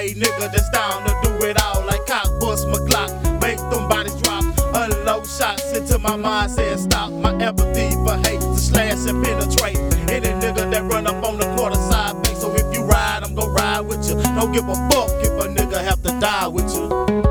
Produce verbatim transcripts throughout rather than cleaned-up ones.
self-made nigga that's down to do it all. Like cock, bust my Glock, make them bodies drop. Unload shots into my mind, saying stop. My empathy for hate to slash and penetrate any nigga that run up on the quarter side bank. So if you ride, I'm gon' ride with you. Don't give a fuck if a nigga have to die with you.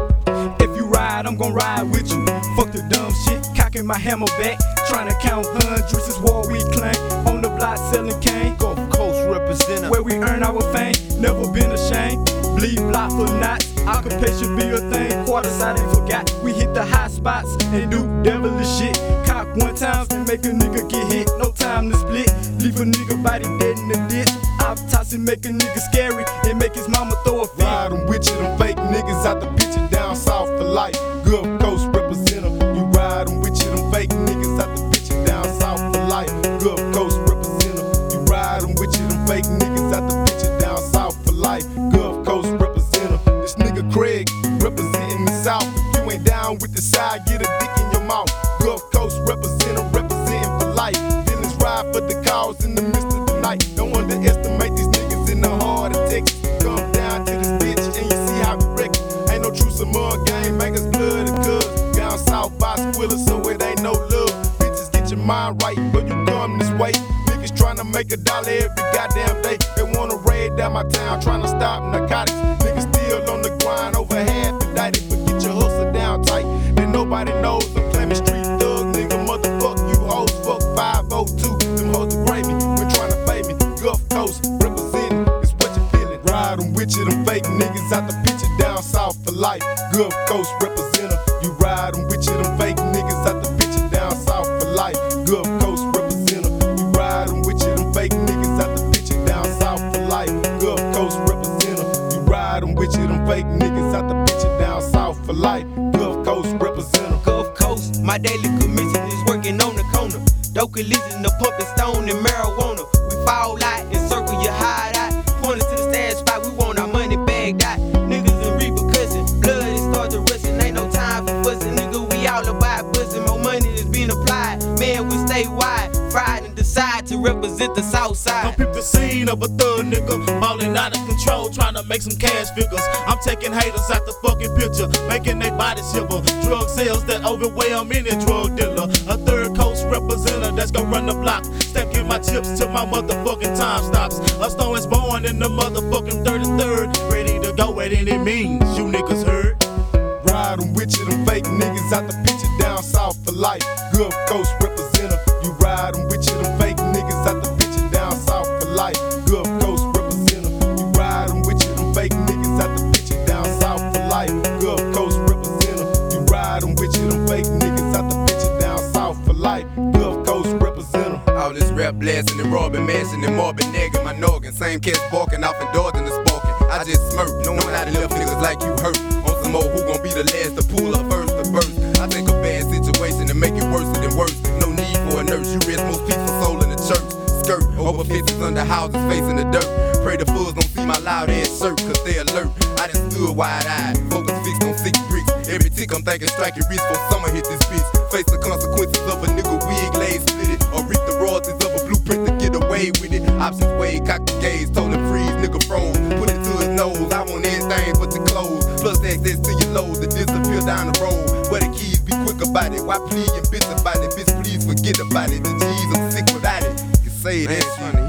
If you ride, I'm gon' ride with you. Fuck the dumb shit, cocking my hammer back, trying to count hundreds. This war we claim on the block selling cane. Gulf Coast representative, where we earn our fame, never been ashamed. Bleed block for knots, occupation be a thing. Quarters I done forgot, we hit the high spots and do devilish shit. Cock one time and make a nigga get hit, no time to split. Leave a nigga body dead in the ditch. Autopsy make a nigga scary and make his mama throw a fit. Riding with you, them fake niggas out the picture down south for life. Gulf Coast representative, you riding with you, them fake niggas out the picture down south for life. Gulf Coast representative, you riding with you, them fake niggas out the picture down south for life. Gulf Coast representative, this nigga Craig representing the south. If you ain't down with the side, get a dick in your mouth. Gulf Coast representative, representing for life. Feelings ride for the cause in the midst of the night. Don't underestimate these niggas in the heart of Texas. Come down to this bitch and you see how we wreck it. Ain't no truce among gang bangers, blood and cuz. Down south by Squilla, so it ain't no love. Bitches, get your mind right, but you come this way. Niggas tryna make a dollar every goddamn day. They wanna raid down my town, tryna stop narcotics. Niggas still on the grind, over half indicted. But get your hustle down tight, then nobody knows. I'm claiming street thug, nigga, motherfuck you hoes. Fuck five oh two, them hoes degrade me when tryna fade me. Gulf Coast representing, it's what you feeling. Riding with you, them fake niggas out the picture down south for life. Gulf Coast representative, you riding with you, them fake niggas out the picture down south for life. Gulf Coast representative, you riding with you, them fake niggas out the picture down south for life. Gulf Coast representative, you riding with you, them fake niggas out the picture down south for life. Gulf Coast representative. Gulf Coast, my daily commission is working on the corner. Dope collision, the pumping stone and marijuana. We fall out and circle your hide out. Point us to the stash spot, we want our money bagged out. Niggas in repercussion, blood is start to rushing. Ain't no time for fussing, nigga, we all about buzzing. More money is being applied, man, we stay wide. Fried and decide to represent the south side. I'm peep the scene of a thug nigga, ballin' out of control, trying to make some cash figures. I'm taking haters out the fucking picture, making they body shiver. Drug sales that overwhelm any drug dealer. A third coast representative that's gonna run the block, stacking my chips till my motherfucking time stops. A stone is born in the motherfucking thirty-third, ready to go at any means. You niggas heard? Riding with you, them fake niggas out the picture down south for life. Gulf Coast representative, you riding with you, them fake niggas out the picture down south for life. Gulf Coast representative, you riding with you, them fake niggas out the picture down south for life. Gulf Coast representative, you riding with you, them fake niggas out the picture down south for life. Gulf Coast representative. All this rap blasting and robbing, mashing and mobbing, nagging my noggin. Same cats barking off and doors in the sparking. I just smirk, knowing how to left niggas like you hurt. On some more, who gon' be the last to pull up first to burst? I take a bad situation and make it worse than worse. No need for a nurse, you risk most people's soul in the church. Skirt over fences under houses facing the dirt. Pray the fools don't see my loud ass shirt, cause they alert. I done stood wide eyed, focus fixed on six bricks. Every tick I'm thinking strike your wrist for summer hit this bitch. Face the consequences of a nigga wig laid split it, or reap the royalties of a blueprint to get away with it. Options weighed, cock the gaze, told him freeze, nigga froze. Put it to his nose, I want anything but your clothes. Plus access to your load to disappear down the road. Where the keys be quick about it, why plead and bitch about it? Bitch please forget about it, the G's I'm sick without it. You can say that shit.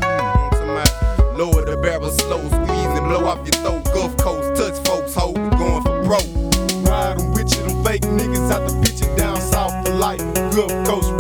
Lower the barrel slow, squeeze and blow off your throat. Gulf Coast, touch folks, ho, we going for broke. Riding with you, them fake niggas out the picture down south for life. Gulf Coast